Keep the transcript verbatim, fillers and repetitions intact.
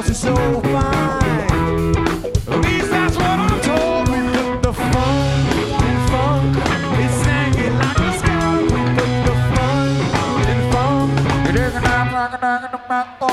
is so fine. At least that's what I'm told. We put the funk in funk. It's snagging like a skunk. We put the funk in funk. You're digging up like a dog in the back.